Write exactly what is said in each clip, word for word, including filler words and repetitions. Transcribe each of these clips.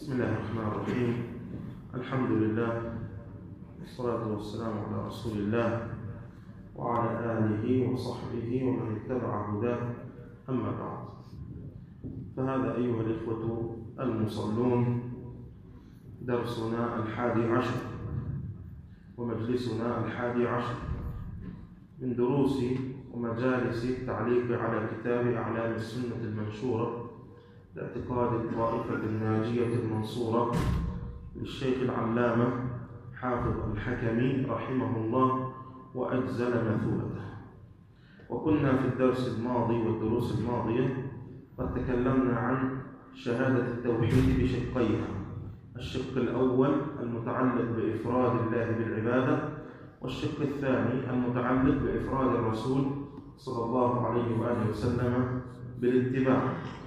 بسم الله الرحمن الرحيم. الحمد لله والصلاة والسلام على رسول الله وعلى آله وصحبه ومن اتبع هداه، أما بعد. فهذا أيها الإخوة المصلون درسنا الحادي عشر ومجلسنا الحادي عشر من دروس ومجالس التعليق على كتاب أعلام السنة المنشورة لاعتقاد الطائفة الناجية المنصورة للشيخ العلامة حافظ الحكمي رحمه الله وأجزل مثوبته. وكنا في الدرس الماضي والدروس الماضية قد تكلمنا عن شهادة التوحيد بشقيها: الشق الأول المتعلق بإفراد الله بالعبادة، والشق الثاني المتعلق بإفراد الرسول صلى الله عليه وآله وسلم بالاتباع.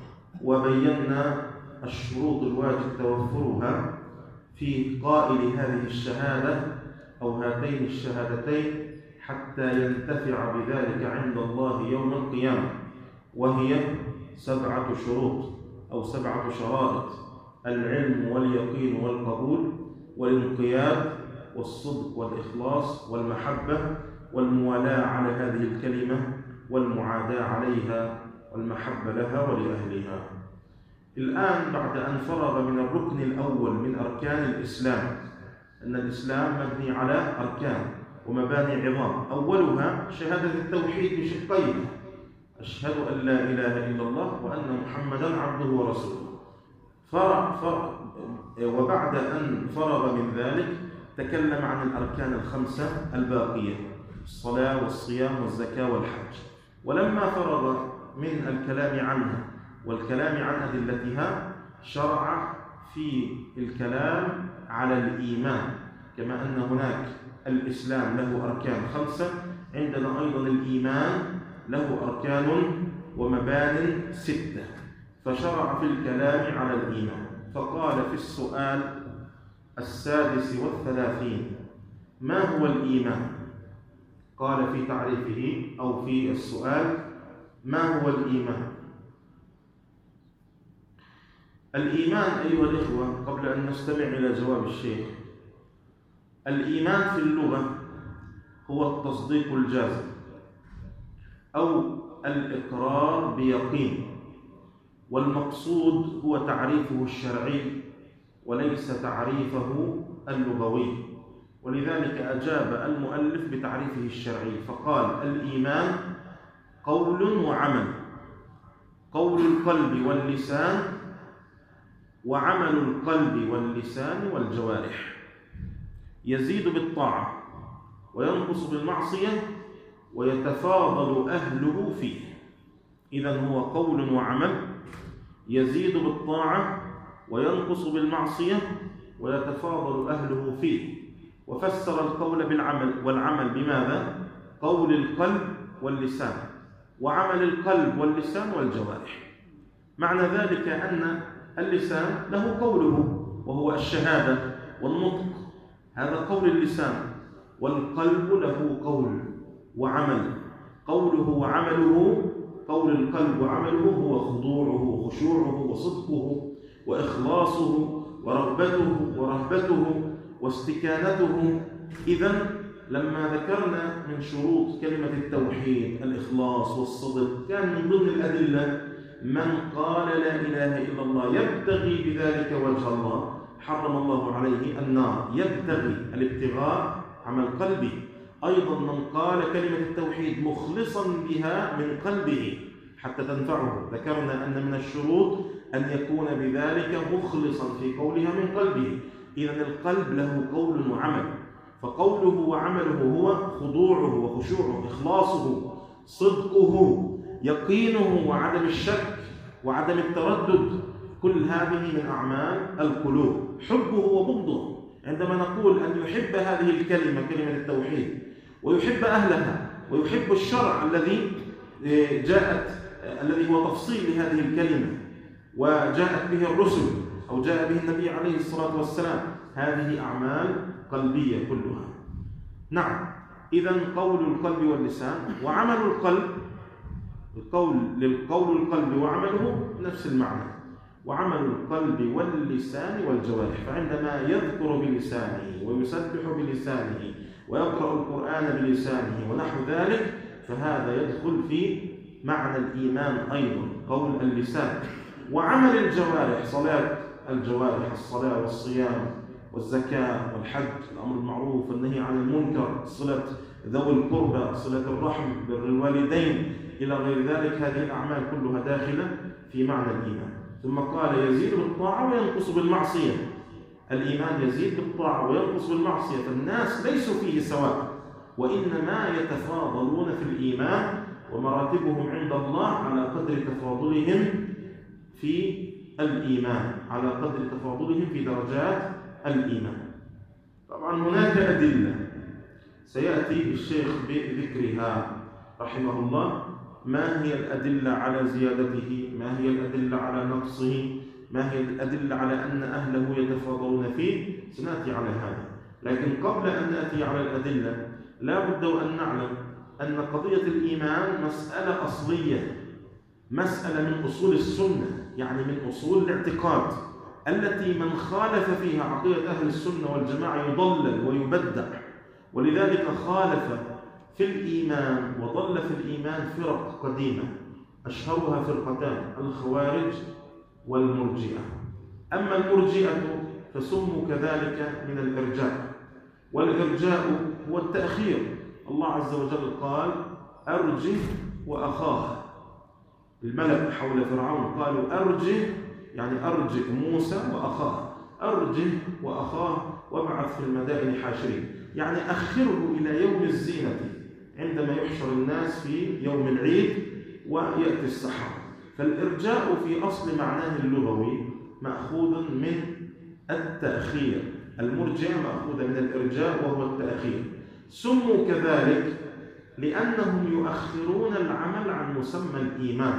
وبينا الشروط الواجب توفرها في قائل هذه الشهادة أو هاتين الشهادتين حتى ينتفع بذلك عند الله يوم القيامة، وهي سبعة شروط أو سبعة شرائط: العلم واليقين والقبول والانقياد والصدق والإخلاص والمحبة والموالاة على هذه الكلمة والمعاداة عليها والمحبة لها ولأهلها. الآن بعد أن فرغ من الركن الأول من أركان الإسلام، أن الإسلام مبني على أركان ومباني عظام، أولها شهادة التوحيد بشقيه: أشهد أن لا إله إلا الله وأن محمدا عبده ورسوله. فرغ فرغ وبعد أن فرغ من ذلك تكلم عن الأركان الخمسة الباقية: الصلاة والصيام والزكاة والحج. ولما فرغ من الكلام عنها والكلام عن أدلتها شرع في الكلام على الإيمان. كما أن هناك الإسلام له أركان خمسة، عندنا أيضا الإيمان له أركان ومبان ستة، فشرع في الكلام على الإيمان. فقال في السؤال السادس والثلاثين: ما هو الإيمان؟ قال في تعريفه أو في السؤال: ما هو الإيمان؟ الإيمان أيها الإخوة، قبل أن نستمع إلى جواب الشيخ، الإيمان في اللغة هو التصديق الجازم أو الإقرار بيقين، والمقصود هو تعريفه الشرعي وليس تعريفه اللغوي، ولذلك أجاب المؤلف بتعريفه الشرعي فقال: الإيمان قول وعمل، قول القلب واللسان وعمل القلب واللسان والجوارح، يزيد بالطاعة وينقص بالمعصية ويتفاضل أهله فيه. إذن هو قول وعمل يزيد بالطاعة وينقص بالمعصية ويتفاضل أهله فيه. وفسر القول بالعمل والعمل بماذا؟ قول القلب واللسان وعمل القلب واللسان والجوارح. معنى ذلك أن اللسان له قوله وهو الشهادة والنطق، هذا قول اللسان، والقلب له قول وعمل، قوله وعمله، قول القلب وعمله هو خضوعه وخشوعه وصدقه وإخلاصه ورغبته ورهبته واستكانته. إذن لما ذكرنا من شروط كلمة التوحيد الإخلاص والصدق، كان من ضمن الأدلة: من قال لا إله إلا الله يبتغي بذلك وجه الله حرم الله عليه النار. يبتغي، الابتغاء عمل قلبي. أيضا من قال كلمة التوحيد مخلصا بها من قلبه حتى تنفعه، ذكرنا أن من الشروط أن يكون بذلك مخلصا في قولها من قلبه. إذن القلب له قول وعمل، فقوله وعمله هو خضوعه وخشوعه، إخلاصه، صدقه، يقينه وعدم الشك وعدم التردد. كل هذه من أعمال القلوب. حبه وبغضه، عندما نقول أن يحب هذه الكلمة كلمة التوحيد ويحب أهلها ويحب الشرع الذي جاءت الذي هو تفصيل لهذه الكلمة وجاءت به الرسل أو جاء به النبي عليه الصلاة والسلام، هذه أعمال قلبية كلها. نعم، إذن قول القلب واللسان وعمل القلب، القول للقول القلب وعمله نفس المعنى. وعمل القلب واللسان والجوارح. فعندما يذكر بلسانه ويسبح بلسانه ويقرأ القرآن بلسانه ونحو ذلك، فهذا يدخل في معنى الإيمان أيضا، قول اللسان. وعمل الجوارح، صلاة الجوارح، الصلاة والصيام والزكاة والحج، الأمر بالمعروف والنهي عن المنكر، صلة ذوي القربى، صلة الرحم، بر الوالدين، إلى غير ذلك. هذه الأعمال كلها داخلة في معنى الإيمان. ثم قال يزيد بالطاعة وينقص بالمعصية. الإيمان يزيد بالطاعة وينقص بالمعصية، فالناس ليسوا فيه سواء، وإنما يتفاضلون في الإيمان، ومراتبهم عند الله على قدر تفاضلهم في الإيمان، على قدر تفاضلهم في درجات الإيمان. طبعا هناك أدلة سيأتي الشيخ بذكرها رحمه الله. ما هي الأدلة على زيادته؟ ما هي الأدلة على نقصه؟ ما هي الأدلة على أن أهله يتفاضلون فيه؟ سنأتي على هذا. لكن قبل أن نأتي على الأدلة لا بد أن نعلم أن قضية الإيمان مسألة أصلية، مسألة من أصول السنة، يعني من أصول الاعتقاد التي من خالف فيها عقيدة أهل السنة والجماعة يضلل ويبدع. ولذلك خالف في الإيمان وضل في الإيمان فرق قديمة، أشهرها فرقتان: الخوارج والمرجئة. أما المرجئة فسموا كذلك من الإرجاء، والإرجاء هو التأخير. الله عز وجل قال: أرجه وأخاه. الملأ حول فرعون قالوا أرجه، يعني أرجه موسى وأخاه، أرجه وأخاه وابعث في المدائن حاشرين، يعني أخره إلى يوم الزينة عندما يحشر الناس في يوم العيد ويأتي السحر. فالإرجاء في أصل معناه اللغوي مأخوذ من التأخير، المرجئة مأخوذة من الإرجاء وهو التأخير. سموا كذلك لأنهم يؤخرون العمل عن مسمى الإيمان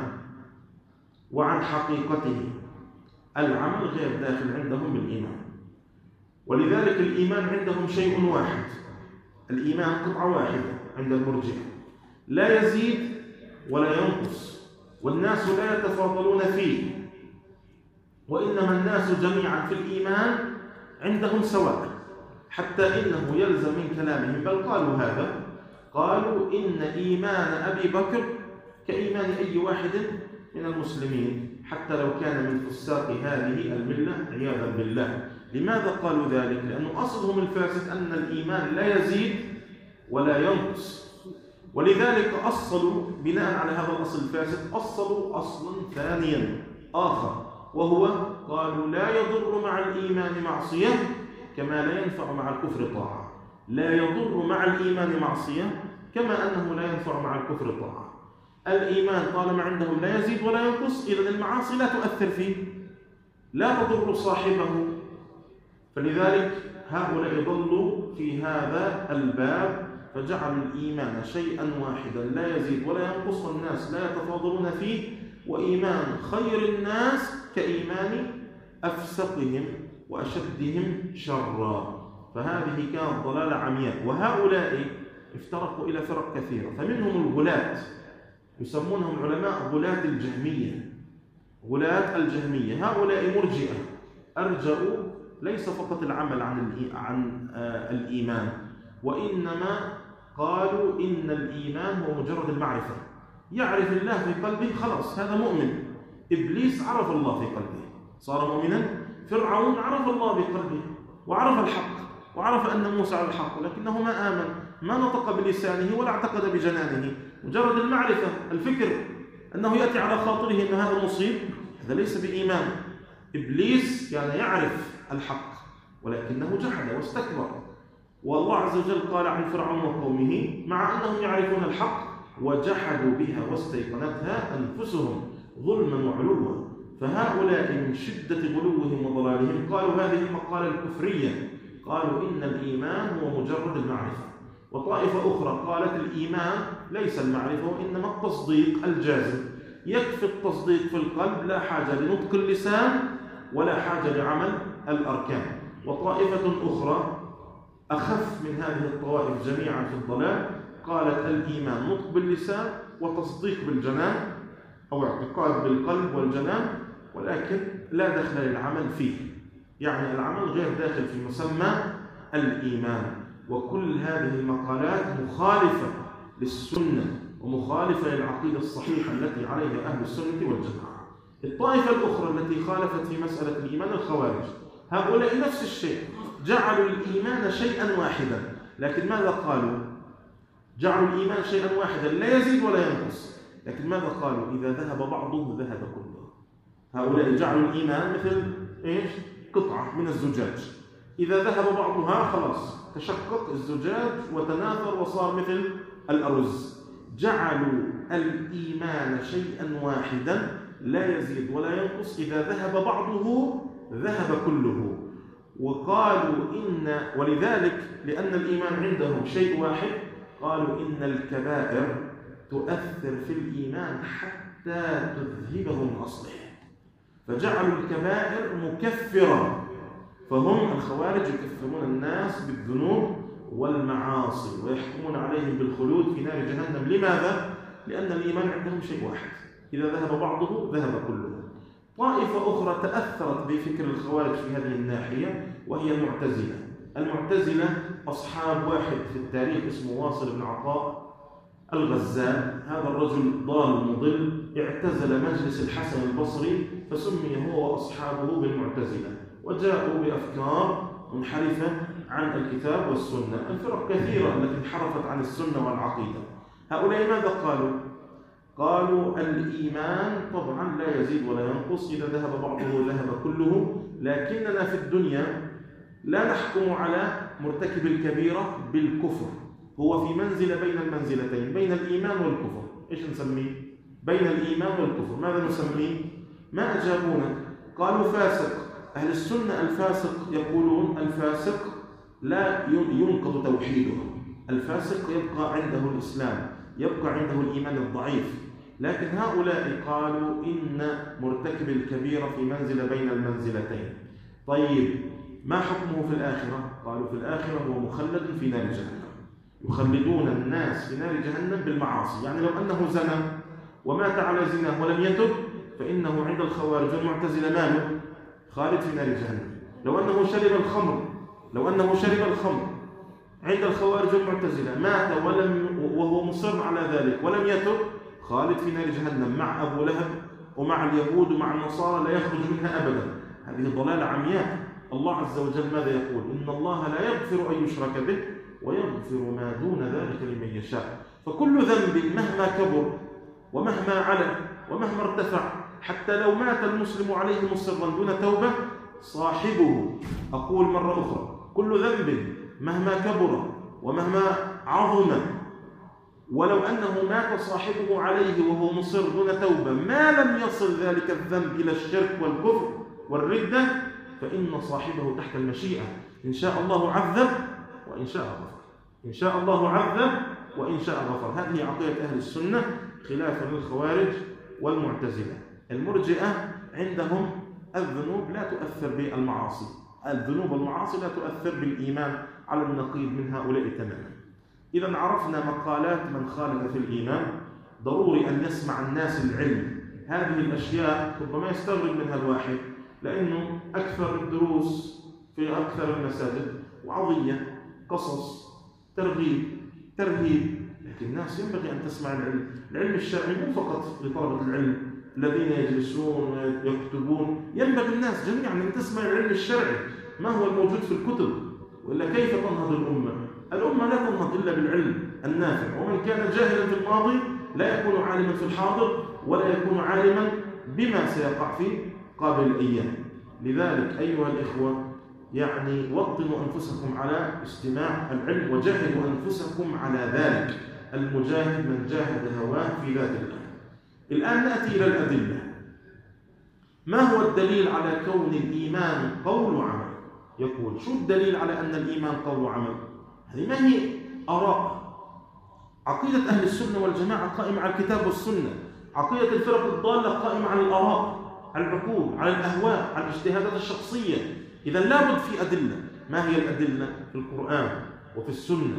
وعن حقيقته. العمل غير داخل عندهم بالإيمان، ولذلك الإيمان عندهم شيء واحد. الإيمان قطعة واحدة عند المرجئة، لا يزيد ولا ينقص، والناس لا يتفاضلون فيه، وإنما الناس جميعا في الإيمان عندهم سواء. حتى إنه يلزم من كلامهم، بل قالوا هذا، قالوا إن إيمان أبي بكر كإيمان أي واحد من المسلمين، حتى لو كان من فساق هذه الملة عياذا بالله. لماذا قالوا ذلك؟ لأنه أصلهم الفاسد أن الإيمان لا يزيد ولا ينقص، ولذلك أصلوا بناء على هذا الأصل الفاسد أصلوا أصلا ثانيا آخر، وهو قالوا لا يضر مع الإيمان معصية كما لا ينفع مع الكفر طاعة. لا يضر مع الإيمان معصية كما أنه لا ينفع مع الكفر طاعة. الإيمان طالما عندهم لا يزيد ولا ينقص، إذن المعاصي لا تؤثر فيه، لا تضر صاحبه. فلذلك هؤلاء ضلوا في هذا الباب، فجعلوا الإيمان شيئا واحدا لا يزيد ولا ينقص، والناس لا يتفاضلون فيه، وإيمان خير الناس كإيمان أفسقهم وأشدهم شرا. فهذه كانت ضلالة عمياء، وهؤلاء افترقوا إلى فرق كثيرة. فمنهم الغلاة، يسمونهم العلماء غلاة الجهمية. غلاة الجهمية هؤلاء مرجئة، أرجأوا ليس فقط العمل عن عن الإيمان، وإنما قالوا إن الإيمان هو مجرد المعرفة. يعرف الله في قلبه خلاص هذا مؤمن. إبليس عرف الله في قلبه صار مؤمنا. فرعون عرف الله بقلبه وعرف الحق وعرف أن موسى على الحق، ولكنه ما آمن، ما نطق بلسانه ولا اعتقد بجنانه. مجرد المعرفة، الفكر أنه يأتي على خاطره أن هذا مصيب، هذا ليس بإيمان. إبليس كان يعرف الحق ولكنه جحد واستكبر، والله عز وجل قال عن فرعون وقومه مع أنهم يعرفون الحق وجحدوا بها واستيقنتها أنفسهم ظلما وعلوا. فهؤلاء من شدة غلوهم وضلالهم قالوا هذه المقالة الكفرية، قالوا إن الإيمان هو مجرد المعرفة. وطائفة أخرى قالت الإيمان ليس المعرفة وإنما التصديق الجازم، يكفي التصديق في القلب، لا حاجة لنطق اللسان ولا حاجة لعمل الأركان. وطائفة أخرى أخف من هذه الطوائف جميعا في الضلال قالت الإيمان نطق باللسان وتصديق بالجنان، أو اعتقاد بالقلب والجنان، ولكن لا دخل للعمل فيه، يعني العمل غير داخل في مسمى الإيمان. وكل هذه المقالات مخالفة للسنة ومخالفة للعقيدة الصحيحة التي عليها أهل السنة والجماعة. الطائفة الأخرى التي خالفت في مسألة الإيمان الخوارج، هؤلاء نفس الشيء، جعلوا الإيمان شيئا واحدا، لكن ماذا قالوا؟ جعلوا الإيمان شيئا واحدا لا يزيد ولا ينقص، لكن ماذا قالوا؟ إذا ذهب بعضه ذهب كله. هؤلاء جعلوا الإيمان مثل إيش؟ قطعة من الزجاج، إذا ذهب بعضها خلاص تشقق الزجاج وتناثر وصار مثل الأرز. جعلوا الإيمان شيئا واحدا لا يزيد ولا ينقص، إذا ذهب بعضه ذهب كله. وقالوا إن ولذلك لأن الإيمان عندهم شيء واحد قالوا إن الكبائر تؤثر في الإيمان حتى تذهبه من أصله، فجعلوا الكبائر مكفرة. فهم الخوارج يكفرون الناس بالذنوب والمعاصي ويحكمون عليهم بالخلود في نار جهنم. لماذا؟ لأن الإيمان عندهم شيء واحد، إذا ذهب بعضه ذهب كله. طائفة أخرى تأثرت بفكر الخوارج في هذه الناحية وهي المعتزلة. المعتزلة أصحاب واحد في التاريخ اسمه واصل بن عطاء الغزال، هذا الرجل ضال مضل اعتزل مجلس الحسن البصري فسمي هو وأصحابه بالمعتزلة، وجاءوا بأفكار منحرفة عن الكتاب والسنة. الفرق كثيرة التي انحرفت عن السنة والعقيدة. هؤلاء ماذا قالوا؟ قالوا الإيمان طبعا لا يزيد ولا ينقص، إذا ذهب بعضه ذهب كله، لكننا في الدنيا لا نحكم على مرتكب الكبيرة بالكفر، هو في منزلة بين المنزلتين، بين الإيمان والكفر. إيش نسميه؟ بين الإيمان والكفر. ماذا نسميه؟ ما أجابونا، قالوا فاسق. أهل السنة الفاسق يقولون الفاسق لا ينقض توحيده، الفاسق يبقى عنده الإسلام، يبقى عنده الإيمان الضعيف. لكن هؤلاء قالوا إن مرتكب الكبيرة في منزلة بين المنزلتين. طيب ما حكمه في الآخرة؟ قالوا في الآخرة هو مخلد في نار جهنم، يخلدون الناس في نار جهنم بالمعاصي. يعني لو أنه زنى ومات على زناه ولم يتب فإنه عند الخوارج والمعتزلة ماله؟ خالد في نار جهنم. لو أنه شرب الخمر لو أنه شرب الخمر عند الخوارج والمعتزلة مات ولم وهو مصر على ذلك ولم يتب، خالد في نار جهنم مع أبو لهب ومع اليهود ومع النصارى، لا يخرج منها أبدا. هذه ضلالة عمياء. الله عز وجل ماذا يقول؟ إن الله لا يغفر أن يشرك به ويغفر ما دون ذلك لمن يشاء. فكل ذنب مهما كبر ومهما علا ومهما ارتفع، حتى لو مات المسلم عليه مصرا دون توبة، صاحبه، أقول مرة أخرى، كل ذنب مهما كبر ومهما عظم ولو أنه مات صاحبه عليه وهو مصر دون توبة، ما لم يصل ذلك الذنب إلى الشرك والكفر والردة، فإن صاحبه تحت المشيئة، إن شاء الله عذب وإن شاء غفر، إن شاء الله عذب وإن شاء غفر. هذه عقيدة أهل السنة خلافا للخوارج والمعتزلة. المرجئة عندهم الذنوب لا تؤثر بالمعاصي، الذنوب والمعاصي لا تؤثر بالإيمان، على النقيض من هؤلاء تماما. إذا عرفنا مقالات من خالف في الإيمان. ضروري أن يسمع الناس العلم. هذه الأشياء ربما يستغرب منها الواحد، لأنه أكثر الدروس في أكثر المساجد وعظية، قصص، ترغيب، ترهيب، لكن الناس ينبغي أن تسمع العلم. العلم الشرعي مو فقط لطلبة العلم الذين يجلسون ويكتبون، ينبغي الناس جميعا أن تسمع العلم الشرعي، ما هو الموجود في الكتب، وإلا كيف تنهض الأمة؟ الأمة لا تنهض إلا بالعلم النافع، ومن كان جاهلا في الماضي لا يكون عالما في الحاضر ولا يكون عالما بما سيقع في قابل الأيام. لذلك أيها الإخوة، يعني وطنوا أنفسكم على استماع العلم وجاهدوا أنفسكم على ذلك. المجاهد من جاهد هواه في ذات الله. الآن نأتي إلى الأدلة. ما هو الدليل على كون الإيمان قول وعمل؟ يقول شو الدليل على أن الإيمان قول وعمل؟ هذه ما هي آراء. عقيدة أهل السنة والجماعة قائمة على الكتاب والسنة، عقيدة الفرق الضالة قائمة على الآراء، على العقول، على الأهواء، على الاجتهادات الشخصية. إذا لابد في أدلة. ما هي الأدلة؟ في القرآن وفي السنة.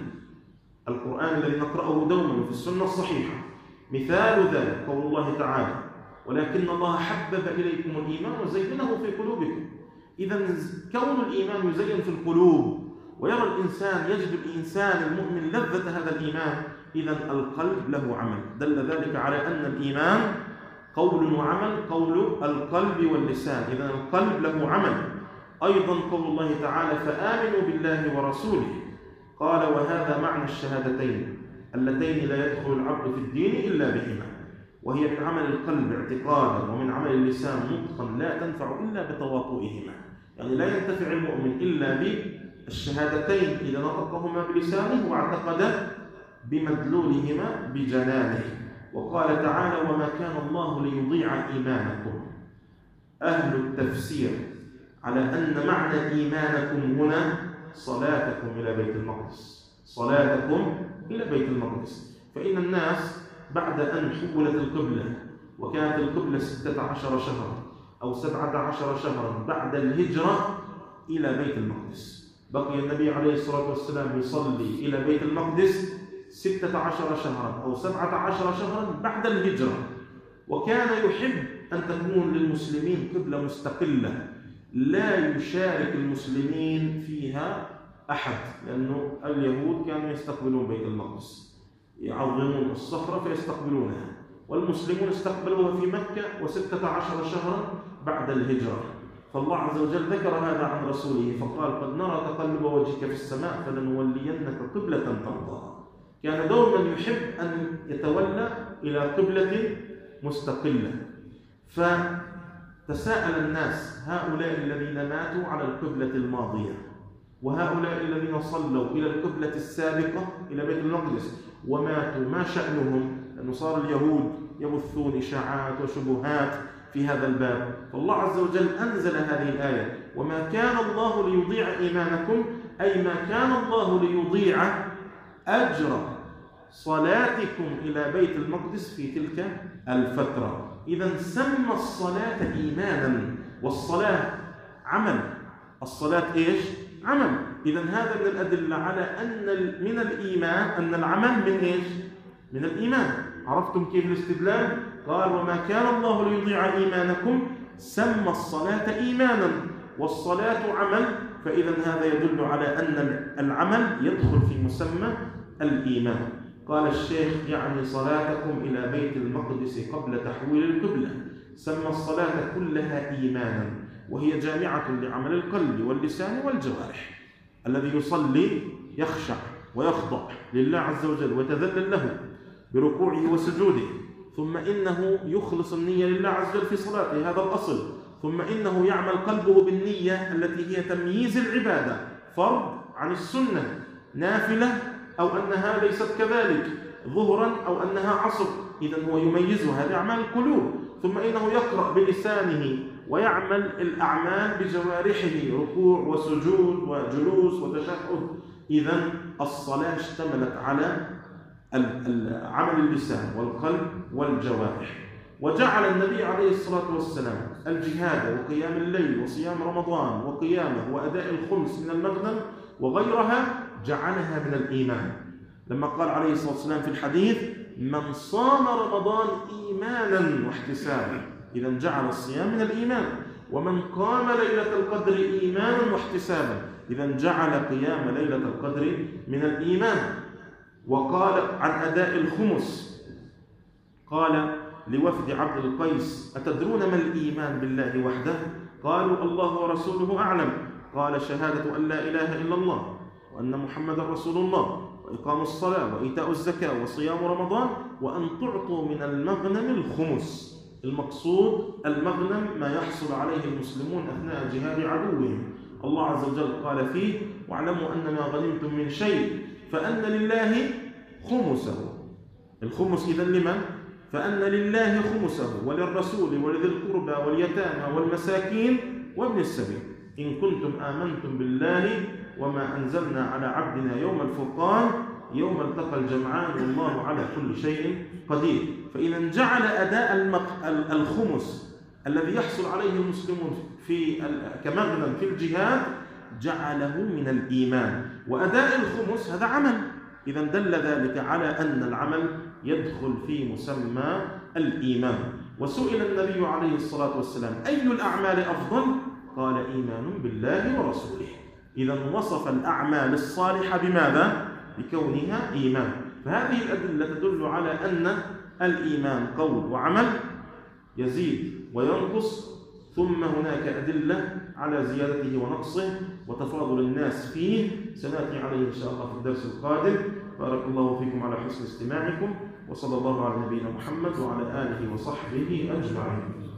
القرآن الذي نقرأه دوما وفي السنة الصحيحة. مثال ذلك قول الله تعالى: ولكن الله حبب إليكم الإيمان وزينه في قلوبكم. إذا كون الإيمان يزين في القلوب ويرى الإنسان، يجد الإنسان المؤمن لذة هذا الإيمان، إذا القلب له عمل. دل ذلك على أن الإيمان قول وعمل، قول القلب واللسان، إذا القلب له عمل. أيضا قول الله تعالى: فآمنوا بالله ورسوله. قال: وهذا معنى الشهادتين اللتين لا يدخل العبد في الدين إلا بهما، وهي من عمل القلب اعتقادا ومن عمل اللسان نطقا، لا تنفع إلا بتواطؤهما. يعني لا ينتفع المؤمن إلا بالشهادتين إذا نطقهما بلسانه واعتقد بمدلولهما بجنانه. وقال تعالى: وما كان الله ليضيع إيمانكم. أهل التفسير على أن معنى إيمانكم هنا صلاتكم إلى بيت المقدس، صلاتكم إلى بيت المقدس. فإن الناس بعد أن حولت القبلة وكانت القبلة ستة عشر شهرا أو سبعة عشر شهرا بعد الهجرة إلى بيت المقدس، بقي النبي عليه الصلاة والسلام يصلي إلى بيت المقدس ستة عشر شهرا أو سبعة عشر شهرا بعد الهجرة. وكان يحب أن تكون للمسلمين قبلة مستقلة لا يشارك المسلمين فيها أحد، لأنه اليهود كانوا يستقبلون بيت المقدس، يعظمون الصخرة فيستقبلونها، والمسلمون استقبلوها في مكة وستة عشر شهرا بعد الهجرة. فالله عز وجل ذكر هذا عن رسوله فقال: قد نرى تقلب وجهك في السماء فلنولينك قبلة ترضاها. كان دوما يحب أن يتولى إلى قبلة مستقلة. فتساءل الناس: هؤلاء الذين ماتوا على القبلة الماضية وهؤلاء الذين صلوا إلى القبلة السابقة إلى بيت المقدس وماتوا، ما شأنهم؟ لأنه صار اليهود يبثون إشاعات وشبهات في هذا الباب. فالله عز وجل أنزل هذه الآية: وما كان الله ليضيع إيمانكم، أي ما كان الله ليضيع أجر صلاتكم إلى بيت المقدس في تلك الفترة. إذا سمى الصلاة إيمانا، والصلاة عمل. الصلاة إيش؟ عمل. إذا هذا من الأدلة على أن من الإيمان أن العمل من إيش؟ من الإيمان. عرفتم كيف الاستدلال؟ قال: وما كان الله ليضيع إيمانكم، سمى الصلاة إيمانا، والصلاة عمل. فإذا هذا يدل على أن العمل يدخل في مسمى الإيمان. قال الشيخ: يعني صلاتكم إلى بيت المقدس قبل تحويل القبلة. سمى الصلاة كلها إيمانا، وهي جامعة لعمل القلب واللسان والجوارح. الذي يصلي يخشع ويخضع لله عز وجل ويتذلل له بركوعه وسجوده، ثم إنه يخلص النية لله عز وجل في صلاته، هذا الأصل. ثم إنه يعمل قلبه بالنية التي هي تمييز العبادة، فرض عن السنة، نافلة أو أنها ليست كذلك، ظهرا أو أنها عصر، إذن هو يميزها، هذه أعمال القلوب. ثم إنه يقرأ بلسانه ويعمل الأعمال بجوارحه، ركوع وسجود وجلوس وتشهد. إذن الصلاة اشتملت على عمل اللسان والقلب والجوارح. وجعل النبي عليه الصلاة والسلام الجهاد وقيام الليل وصيام رمضان وقيامه وأداء الخمس من المغنم وغيرها جعلها من الإيمان، لما قال عليه الصلاة والسلام في الحديث: من صام رمضان إيمانا واحتسابا. إذا جعل الصيام من الإيمان. ومن قام ليلة القدر إيمانا واحتسابا، إذا جعل قيام ليلة القدر من الإيمان. وقال عن أداء الخمس، قال لوفد عبد القيس: أتدرون ما الإيمان بالله وحده؟ قالوا: الله ورسوله أعلم. قال: شهادة أن لا إله إلا الله وأن محمد رسول الله، وإقام الصلاة وإيتاء الزكاة وصيام رمضان، وأن تعطوا من المغنم الخمس. المقصود المغنم ما يحصل عليه المسلمون أثناء جهاد عدوهم. الله عز وجل قال فيه: واعلموا أن ما غنمتم من شيء فأن لله خمسه. الخمس إذن لمن؟ فأن لله خمسه وللرسول ولذي القربى واليتامى والمساكين وابن السبيل إن كنتم آمنتم بالله وما أنزلنا على عبدنا يوم الفرقان يوم التقى الجمعان والله على كل شيء قدير. فإذا جعل أداء الخمس الذي يحصل عليه المسلمون في كمغنم في الجهاد جعله من الإيمان، وأداء الخمس هذا عمل. إذا دل ذلك على أن العمل يدخل في مسمى الإيمان. وسئل النبي عليه الصلاة والسلام أي الأعمال أفضل؟ قال إيمان بالله ورسوله. إذا وصف الأعمال الصالحة بماذا؟ بكونها إيمان. فهذه الأدلة تدل على أن الإيمان قول وعمل يزيد وينقص، ثم هناك أدلة على زيادته ونقصه وتفاضل الناس فيه، سنأتي عليه إن شاء الله في الدرس القادم. بارك الله فيكم على حسن استماعكم، وصلى الله على نبينا محمد وعلى آله وصحبه أجمعين.